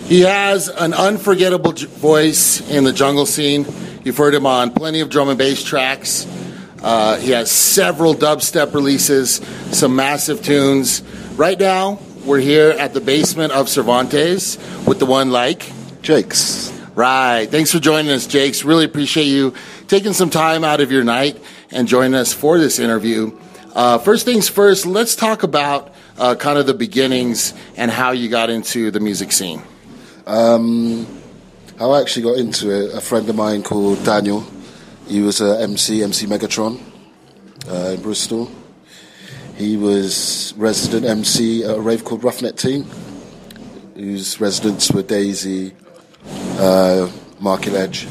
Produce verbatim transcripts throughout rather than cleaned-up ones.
He has an unforgettable j- voice in the jungle scene. You've heard him on plenty of drum and bass tracks. Uh, he has several dubstep releases, some massive tunes. Right now, we're here at the basement of Cervantes with the one like Jakes. Right. Thanks for joining us, Jakes. Really appreciate you taking some time out of your night and joining us for this interview. Uh, first things first, let's talk about uh, kind of the beginnings and how you got into the music scene. Um, how I actually got into it, a friend of mine called Daniel, he was a M C, M C Megatron uh, in Bristol. He was resident M C at a rave called Roughneck Team, whose residents were Daisy, uh, Marky Ledge,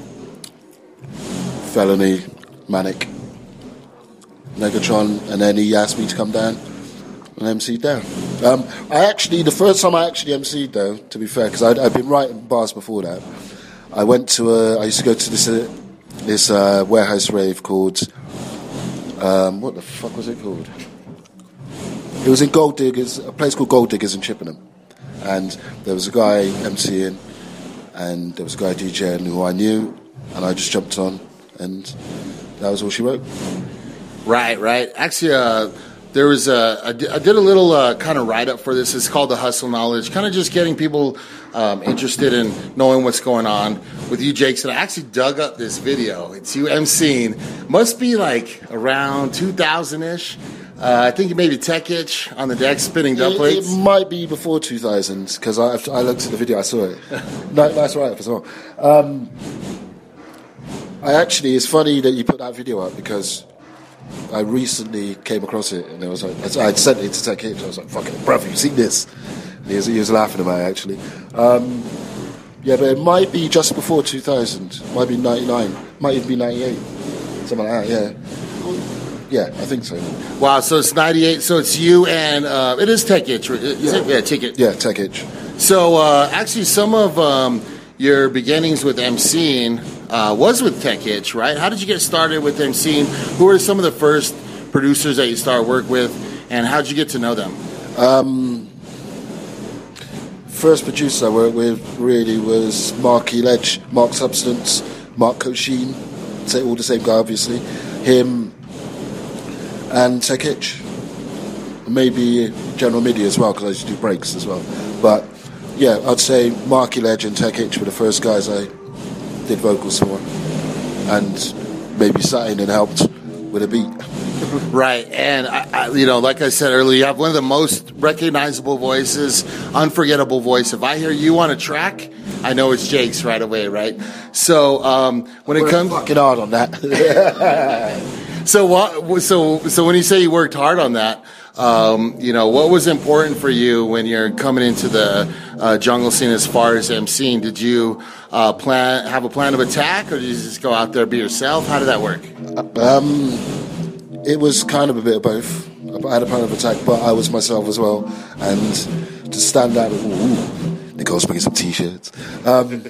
Felony, Manic, Megatron, and then he asked me to come down and M C down. Um, I actually, the first time I actually M C'd though, to be fair, because I'd, I'd been writing bars before that, I went to a, I used to go to this uh, this uh, warehouse rave called, um, what the fuck was it called? It was in Gold Diggers, a place called Gold Diggers in Chippenham. And there was a guy MCing, and there was a guy DJing who I knew, and I just jumped on, and that was all she wrote. Right, right. Actually, uh, there was a, I did a little uh, kind of write-up for this. It's called The Hustle Knowledge, kind of just getting people um, interested in knowing what's going on with you, Jakes. And I actually dug up this video. It's you emceeing. Must be like around two thousand-ish. Uh, I think maybe Tech Itch on the deck spinning dub plates. It, it might be before two thousand, because I, I looked at the video, I saw it. nice, nice write-up as well. Um, I actually, it's funny that you put that video up, because I recently came across it, and it was like, I'd sent it to Tech Itch. I was like, "Fucking bruv, you seen this?" And he was, he was laughing about it, actually. Um, yeah, but it might be just before two thousand. Might be ninety-nine. Might even be ninety-eight. Something like that, yeah. Yeah, I think so. Wow, so it's ninety-eight. So it's you and uh, it is Tech Itch. Is yeah. It? Yeah, Tech Itch. Yeah, Tech Itch. So uh, actually, some of um, your beginnings with emceeing uh, was with Tech Itch, right? How did you get started with emceeing? Who were some of the first producers that you started work with, and how did you get to know them? Um, first producer I worked with really was Marky Ledge, Mark Substance, Mark Coshin, all the same guy, obviously. Him. And Tech Itch, maybe General Midi as well, because I used to do breaks as well. But yeah, I'd say Marky Ledge and Tech Itch were the first guys I did vocals for, and maybe sat in and helped with a beat. Right, and I, I, you know, like I said earlier, you have one of the most recognizable voices, unforgettable voice. If I hear you on a track, I know it's Jakes right away, right? So um, when We're it comes, fucking hard on that. So what? So so when you say you worked hard on that, um, you know, what was important for you when you're coming into the uh, jungle scene as far as emceeing? Did you uh, plan have a plan of attack, or did you just go out there be yourself? How did that work? Um, it was kind of a bit of both. I had a plan of attack, but I was myself as well, and to stand out. Ooh, Nicole's bringing some t-shirts. Um,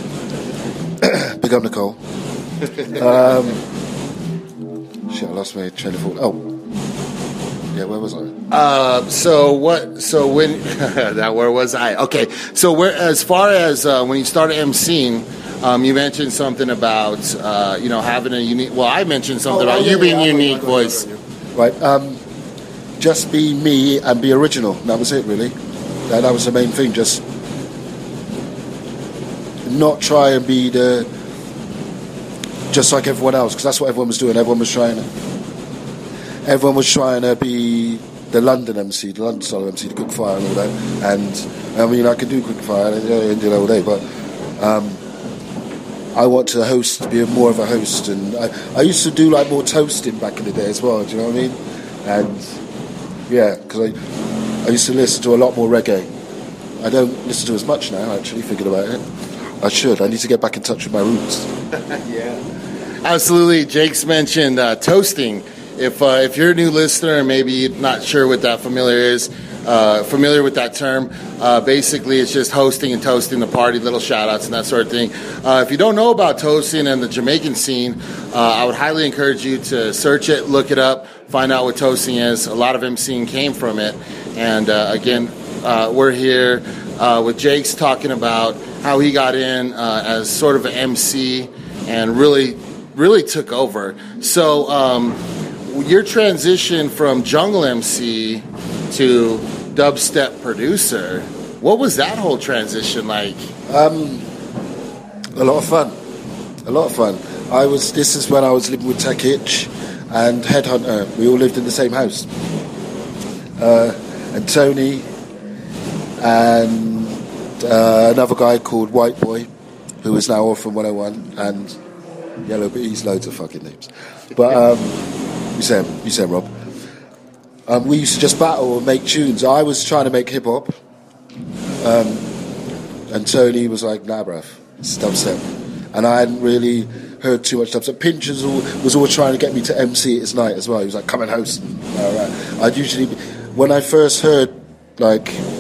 big up, Nicole. Um, Shit, I lost my train of thought. Oh, yeah, where was I? Uh, so what? So when that where was I? Okay, so where as far as uh, when you started emceeing, um, you mentioned something about uh, you know having a unique. Well, I mentioned something oh, about oh, yeah, you being yeah, unique you, voice. Right. Um, just be me and be original. That was it, really. That, that was the main thing. Just not try and be the. Just like everyone else, because that's what everyone was doing. Everyone was trying to, everyone was trying to be the London M C, the London style M C, the quick fire and all that. And I mean, I can do quick fire and do that all day, but um, I want to host, be more of a host. And I, I used to do like more toasting back in the day as well. Do you know what I mean? And yeah, because I, I used to listen to a lot more reggae. I don't listen to as much now. Actually, thinking about it, I should. I need to get back in touch with my roots. Yeah. Absolutely. Jakes mentioned uh, toasting. If uh, if you're a new listener and maybe not sure what that familiar is, uh, familiar with that term, uh, basically it's just hosting and toasting the party, little shout-outs and that sort of thing. Uh, if you don't know about toasting and the Jamaican scene, uh, I would highly encourage you to search it, look it up, find out what toasting is. A lot of emceeing came from it. And uh, again, uh, we're here uh, with Jake's talking about how he got in uh, as sort of an M C and really, really took over. So um, your transition from jungle M C to dubstep producer, what was that whole transition like? Um, a lot of fun. A lot of fun. I was. This is when I was living with Tech Itch and Headhunter. We all lived in the same house. Uh, and Tony and uh, another guy called White Boy, who is now off from one oh one, and Yellow Bees, loads of fucking names. But um, you say him, you say him, Rob. Um, we used to just battle and make tunes. I was trying to make hip hop, um, and Tony was like, "Nah, bruv, it's dubstep," and I hadn't really heard too much dubstep. Pinchers was always trying to get me to M C at his night as well. He was like, "Come and host." And, uh, I'd usually, when I first heard like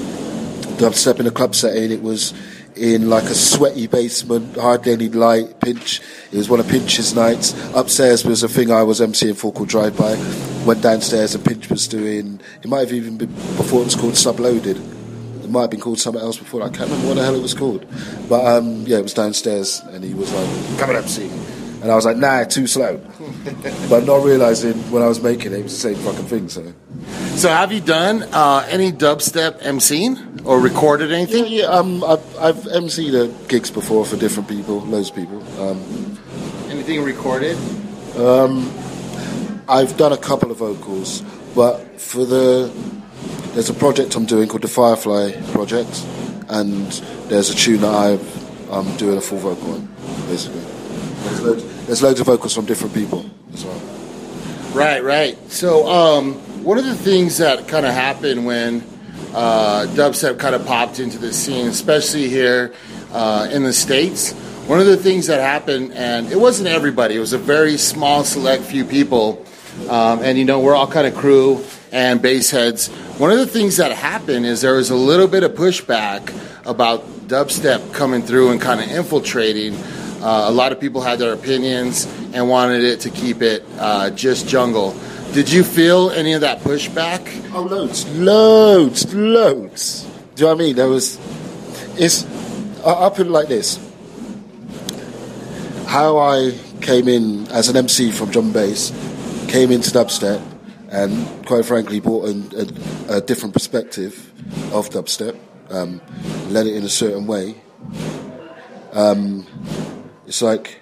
dubstep in a club setting, it was in like a sweaty basement, hardly any light. Pinch, it was one of Pinch's nights. Upstairs was a thing I was emceeing for called Drive By. Went downstairs and Pinch was doing, it might have even been before it was called Subloaded. It might have been called something else before. I can't remember what the hell it was called. But um, yeah, it was downstairs and he was like, "Come and M C." And I was like, "Nah, too slow." But not realising when I was making it, it was the same fucking thing. So, so have you done uh, any dubstep MCing or recorded anything? Yeah, yeah. Um, I've, I've MC'd at gigs before for different people, loads of people. Um, anything recorded? Um, I've done a couple of vocals, but for the there's a project I'm doing called the Firefly Project, and there's a tune that I've, I'm doing a full vocal on, basically. There's loads, there's loads of vocals from different people as well. Right, right. So, um, one of the things that kind of happened when uh, dubstep kind of popped into the scene, especially here uh, in the States, one of the things that happened, and it wasn't everybody, it was a very small, select few people, um, and, you know, we're all kind of crew and bass heads. One of the things that happened is there was a little bit of pushback about dubstep coming through and kind of infiltrating. Uh, a lot of people had their opinions and wanted it to keep it uh, just jungle. Did you feel any of that pushback? Oh, loads, loads, loads. Do you know what I mean? There was, it's, I'll put it like this. How I came in as an M C from drum and bass, came into dubstep, and quite frankly brought in a, a different perspective of dubstep, um, led it in a certain way. Um, it's like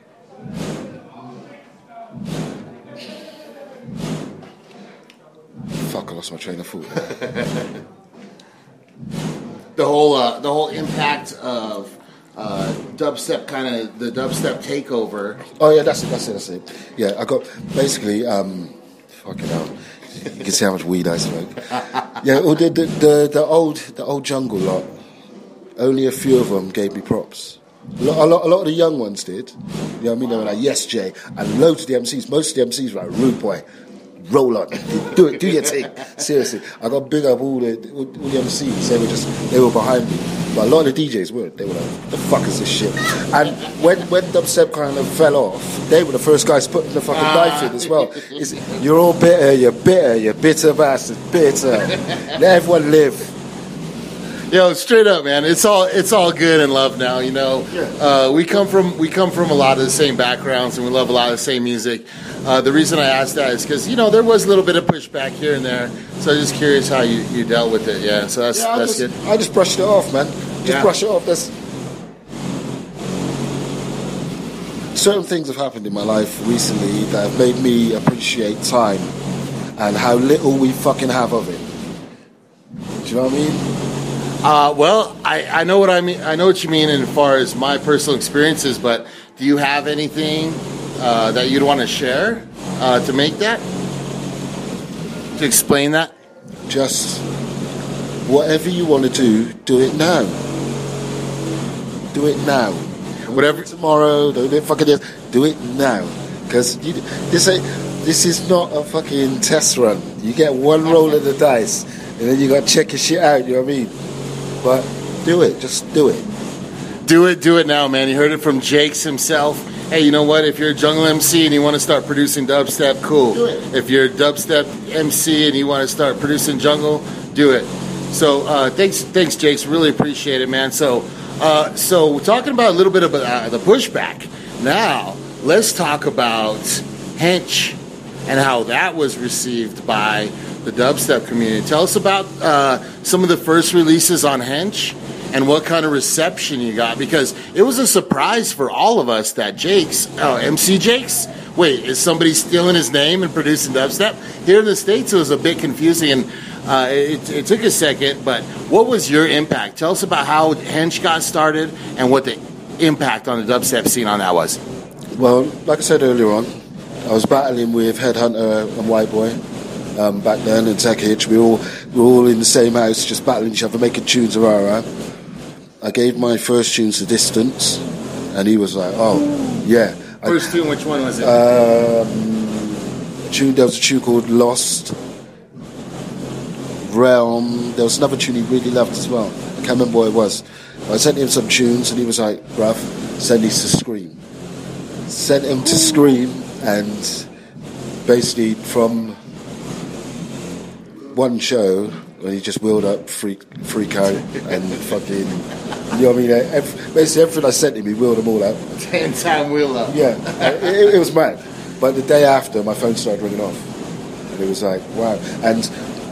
fuck, I lost my train of thought. the whole uh, the whole impact of uh, dubstep, kind of the dubstep takeover. Oh yeah, that's it, that's it, that's it. Yeah, I got basically. Um, fucking hell. You can see how much weed I smoke. Yeah, well, the, the the the old the old jungle lot. Only a few of them gave me props. A lot, a lot, a lot of the young ones did. You know what I mean? They were like, "Yes, Jay," and loads of the M Cs. Most of the M Cs were like, "Rude boy, roll on, do it, do your thing." Seriously, I got big up all the all, all the M Cs. They were just they were behind me. But a lot of the D Js weren't. They were like, "What the fuck is this shit?" And when when dubstep kind of fell off, they were the first guys putting the fucking knife in as well. It's, you're all bitter, you're bitter, you're bitter bastard, bitter. Let everyone live. Yo, straight up, man. It's all it's all good and love now. You know, uh, we come from we come from a lot of the same backgrounds, and we love a lot of the same music. Uh, the reason I asked that is because you know there was a little bit of pushback here and there, so I'm just curious how you, you dealt with it. Yeah, so that's yeah, that's just, good. I just brushed it off, man. Just yeah. brush it off. There's certain things have happened in my life recently that have made me appreciate time and how little we fucking have of it. Do you know what I mean? Uh, well, I, I know what I mean. I know what you mean as far as my personal experiences. But do you have anything uh, that you'd want to share uh, to make that, to explain that? Just whatever you want to do, do it now. Do it now. Whatever. Don't do it tomorrow. Don't do it fucking this. Do it now. Because this ain't, this is not a fucking test run. You get one roll of the dice, and then you got to check your shit out. You know what I mean? But do it. Just do it. Do it. Do it now, man. You heard it from Jakes himself. Hey, you know what? If you're a jungle M C and you want to start producing dubstep, cool. Do it. If you're a dubstep M C and you want to start producing jungle, do it. So uh, thanks, thanks, Jakes. Really appreciate it, man. So, uh, so we're talking about a little bit about uh, the pushback. Now, let's talk about Hench and how that was received by the dubstep community. Tell us about uh, some of the first releases on Hench and what kind of reception you got, because it was a surprise for all of us that Jakes, oh, M C Jakes, wait, is somebody stealing his name and producing dubstep? Here in the States, it was a bit confusing, and uh, it, it took a second, but what was your impact? Tell us about how Hench got started and what the impact on the dubstep scene on that was. Well, like I said earlier on, I was battling with Headhunter and White Boy um, back then, and Tech Hitch. We all we were all in the same house, just battling each other, making tunes of our own. I gave my first tunes to Distance, and he was like, "Oh, yeah." First tune, which one was it? Um, tune, there was a tune called Lost, Realm. There was another tune he really loved as well. I can't remember what it was. I sent him some tunes, and he was like, "Bruv, send these to Scream." Sent him to Scream, and basically from one show, when he just wheeled up, freak, freak out, and fucking, you know what I mean? Every, basically everything I sent him, he wheeled them all up. Ten time wheel up. Yeah, it, it was mad. But the day after, my phone started ringing off, and it was like, wow. And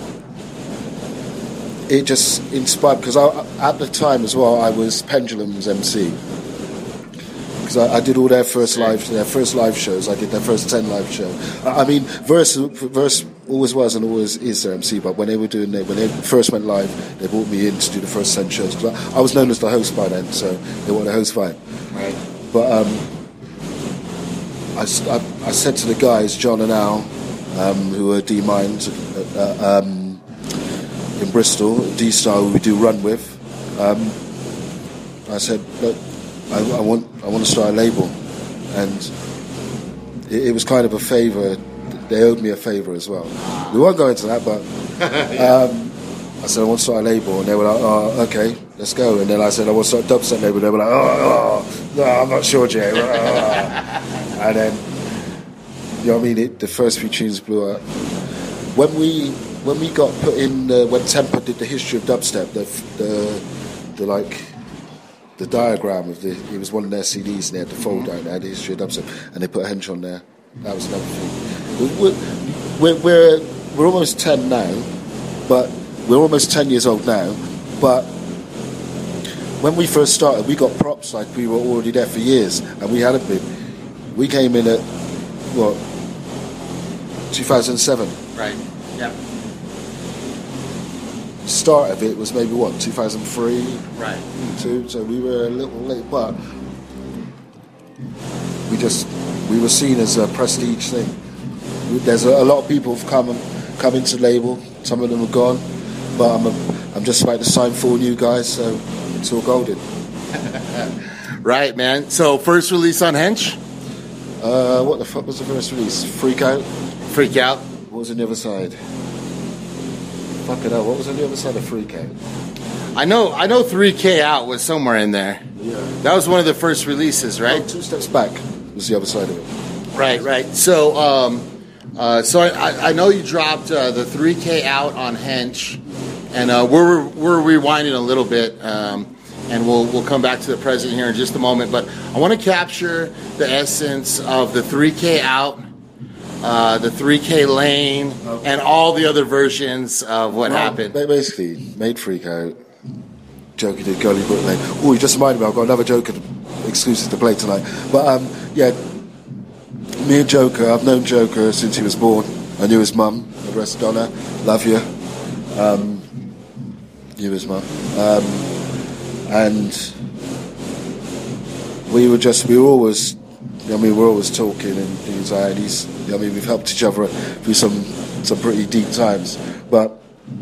it just inspired, because I, at the time as well, I was Pendulum's M C. Because I, I did all their first live, their first live shows. I did their first ten live show. I, I mean, Verse, Verse always was and always is their M C. But when they were doing, they, when they first went live, they brought me in to do the first ten shows. Because I, I was known as the host by then, so they wanted a host vibe. Right. But um, I, I, I said to the guys, John and Al, um, who are D-Mind uh, um, in Bristol, D-Star, who we do run with. Um, I said, look, I, I want I want to start a label, and it, it was kind of a favour. They owed me a favour as well. We won't go into that, but um, I said I want to start a label, and they were like, "Oh, okay, let's go." And then I said I want to start a dubstep label. They were like, "Oh, oh no, I'm not sure, Jay." And then, you know what I mean? It, the first few tunes blew up. When we when we got put in, uh, when Temper did the history of dubstep, the the, the like. The diagram of the, it was one of their C Ds, and they had the fold down, they had the history of dubstep, and they put Hench on there. That was another thing. We're, we're, we're, we're almost ten now, but we're almost ten years old now, but when we first started, we got props like we were already there for years, and we hadn't been. We came in at, what, two thousand seven? Right, yep. Start of it was maybe what, two thousand three, right? Two, so we were a little late, but we just we were seen as a prestige thing. There's a, a lot of people have come and come into the label. Some of them are gone, but I'm a, I'm just about to sign four new guys, so it's all golden. Right, man. So first release on Hench? Uh, what the fuck was the first release? Freak Out. Freak Out. What was on the other side? Fuck it up. What was on the other side of Freak Out? I know, I know. three K Out was somewhere in there. Yeah. That was one of the first releases, right? Oh, Two Steps Back was the other side of it. Right, right. So, um, uh, so I, I know you dropped uh, the three K Out on Hench, and uh, we're we're rewinding a little bit, um, and we'll we'll come back to the present here in just a moment. But I want to capture the essence of the three K Out. Uh, the three K Lane, okay, and all the other versions of what well, happened. They basically made Freak Out. Joker did Gully Brook Lane. Oh, you just reminded me, I've got another Joker exclusive to play tonight. But um, yeah, me and Joker, I've known Joker since he was born. I knew his mum, the rest Donna, love you. Um, knew his mum. Um, and we were just, we were always, I mean, we're always talking and things like that. He's, I mean, we've helped each other through some some pretty deep times. But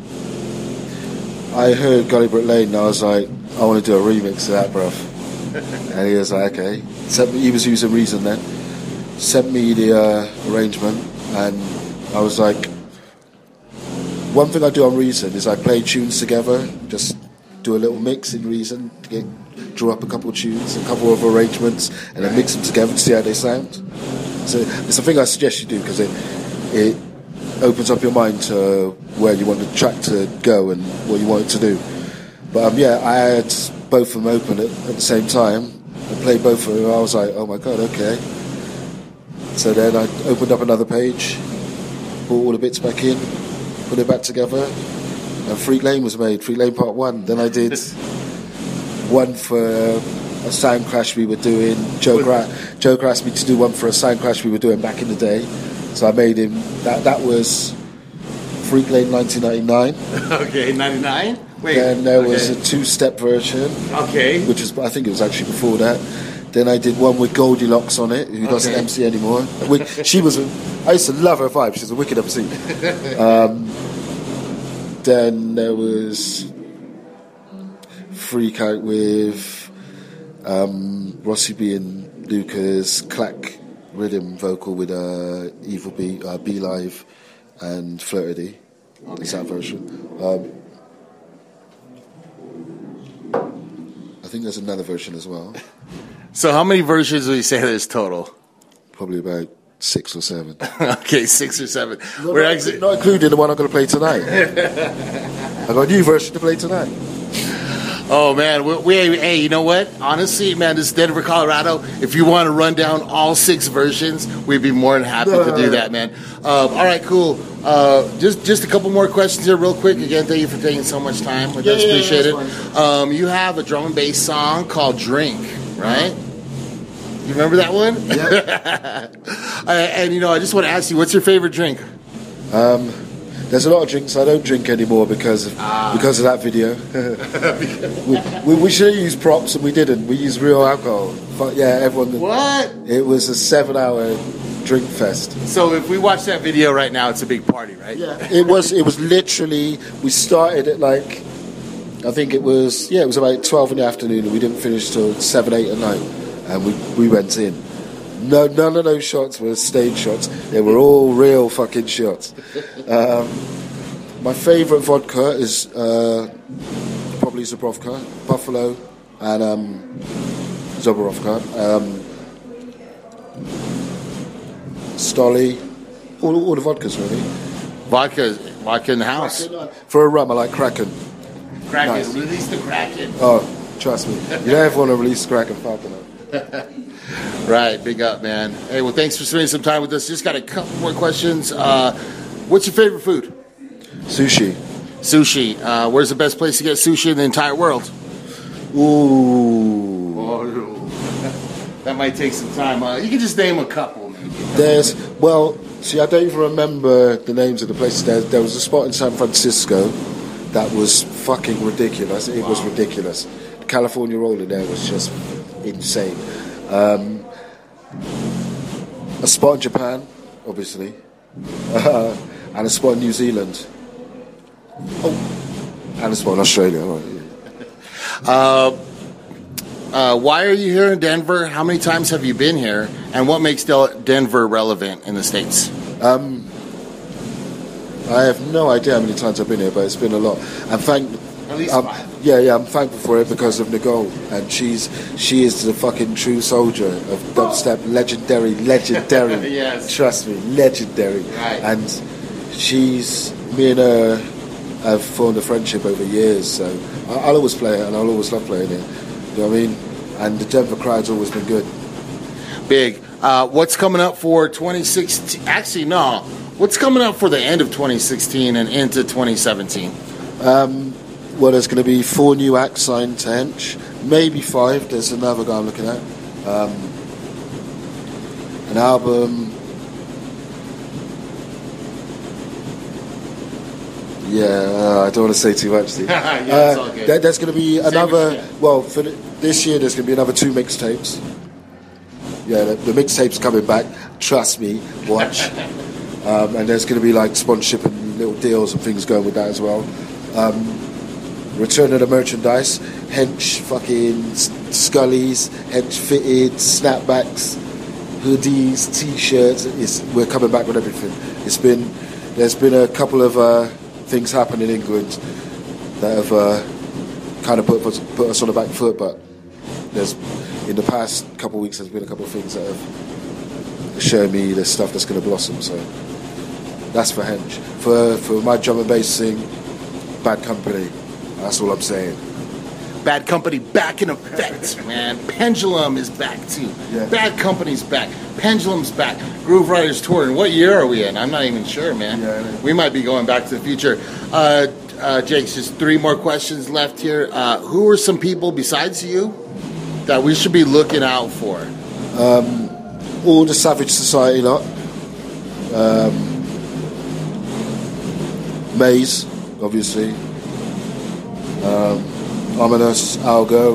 I heard Gully Brook Lane, and I was like, I want to do a remix of that, bruv. And he was like, okay. Sent me, he was using Reason then. Sent me the uh, arrangement, and I was like, one thing I do on Reason is I play tunes together, just do a little mix in Reason to get, draw up a couple of tunes, a couple of arrangements, and then mix them together to see how they sound. So it's a thing I suggest you do, because it, it opens up your mind to where you want the track to go and what you want it to do. But um, yeah, I had both of them open at, at the same time. I played both of them. I was like, oh my god, okay. So then I opened up another page, brought all the bits back in, put it back together, and Freak Lane was made. Freak Lane Part One. Then I did one for a sound crash we were doing. Joe Gra- Joker asked me to do one for a sound crash we were doing back in the day. So I made him. That that was Freak Lane nineteen ninety-nine. Okay, ninety-nine. Wait. Then there okay. was a two-step version. Okay. Which is, I think it was actually before that. Then I did one with Goldilocks on it, who doesn't okay. M C anymore. She was, a, I used to love her vibe. She's a wicked M C. Um, then there was Freak Out with um, Rossi B and Luca's clack rhythm vocal with uh, Evil B, uh, B Live, and Flirty. Okay. It's that version. Um, I think there's another version as well. So how many versions would you say there's total? Probably about six or seven. Okay, six or seven. No, We're not, actually not including the one I'm going to play tonight. I got a new version to play tonight. Oh man, we, we hey, you know what? Honestly, man, this is Denver, Colorado. If you want to run down all six versions, we'd be more than happy no. to do that, man. Um, all right, cool. Uh, just just a couple more questions here, real quick. Again, thank you for taking so much time with yeah, us. Yeah, Appreciate it. Um, you have a drum and bass song called "Drink," right? You remember that one? Yeah. uh, and you know, I just want to ask you, what's your favorite drink? Um. There's a lot of drinks I don't drink anymore because of, ah. because of that video. we, we, we should have used props and we didn't. We used real alcohol. But yeah, everyone. What? It was a seven-hour drink fest. So if we watch that video right now, it's a big party, right? Yeah. It was. It was literally. We started at like, I think it was. Yeah, it was about twelve in the afternoon, and we didn't finish till seven, eight at night, and we we went in. No, none of those shots were stage shots. They were all real fucking shots. Um, my favourite vodka is uh, probably Zabrovka, Buffalo, and um, Zoborovka. Um, Stolly, all, all the vodkas really. Vodka, vodka in the house. For a rum, I like Kraken. Kraken, nice. Release the Kraken. Oh, trust me. You don't ever want to release Kraken fucking up. Right, big up, man. Hey, well, thanks for spending some time with us. Just got a couple more questions. Uh, what's your favorite food? Sushi. Sushi. Uh, where's the best place to get sushi in the entire world? Ooh. Oh, that might take some time. Uh, you can just name a couple, maybe. There's, well, see, I don't even remember the names of the places. There, there was a spot in San Francisco that was fucking ridiculous. It wow. was ridiculous. The California roll in there was just insane. Um, a spot in Japan, obviously, uh, and a spot in New Zealand. Oh, and a spot in Australia. Right. uh, uh, why are you here in Denver? How many times have you been here? And what makes Del- Denver relevant in the States? Um, I have no idea how many times I've been here, but it's been a lot. And thank. At least um, five. Yeah, yeah, I'm thankful for it because of Nicole, and she's she is the fucking true soldier of dubstep, legendary, legendary. Yes. Trust me, legendary. Right. And she's me and her have formed a friendship over years, so I'll always play it, and I'll always love playing it. You know what I mean? And the Denver crowd's always been good. Big. Uh, what's coming up for twenty sixteen? Actually, no. What's coming up for the end of twenty sixteen and into twenty seventeen? Um. Well, there's going to be four new acts signed to Hench, maybe five. There's another guy I'm looking at. Um, an album. Yeah, uh, I don't want to say too much. yeah, it's uh, all good. there, there's going to be another. yeah. Well, for the, this year, there's going to be another two mixtapes. Yeah, the, the mixtape's coming back. Trust me, watch. um, and there's going to be like sponsorship and little deals and things going with that as well. Um, Return of the merchandise, Hench fucking Scullies, Hench fitted, snapbacks, hoodies, t-shirts. It's, we're coming back with everything. It's been, there's been a couple of uh, things happen in England that have uh, kind of put us, put us on the back foot, but there's, in the past couple of weeks, there's been a couple of things that have shown me the stuff that's going to blossom, so that's for Hench. For for my drum and bass thing, Bad Company. That's all I'm saying. Bad Company back in effect, man. Pendulum is back too. Yeah. Bad Company's back. Pendulum's back. Groove Riders Tour. And what year are we in? I'm not even sure, man. Yeah, I know. We might be going back to the future. Uh, uh, Jake, just three more questions left here. Uh, who are some people besides you that we should be looking out for? Um, all the Savage Society lot. Um, Maze, obviously. Um, Ominous, Algo.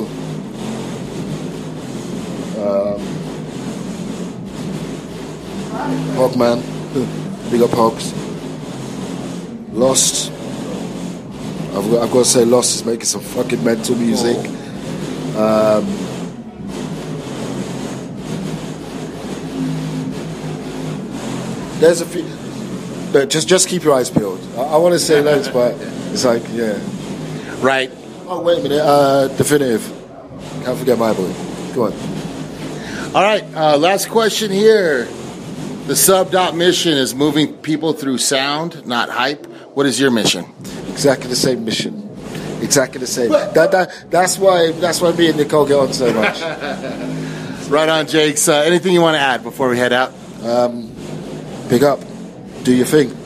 Um, Hogman. Big up Hogs. Lost. I've got, I've got to say, Lost is making some fucking mental music. Um, there's a few. But just just keep your eyes peeled. I, I want to say loads, but it's like, yeah. Right. Oh, wait a minute. Uh, Definitive. Can't forget my boy. Go on. All right. Uh, last question here. The Sub Dot mission is moving people through sound, not hype. What is your mission? Exactly the same mission. Exactly the same. That, that that's why that's why me and Nicole get on so much. Right on, Jakes. Uh, anything you want to add before we head out? Um, pick up. Do your thing.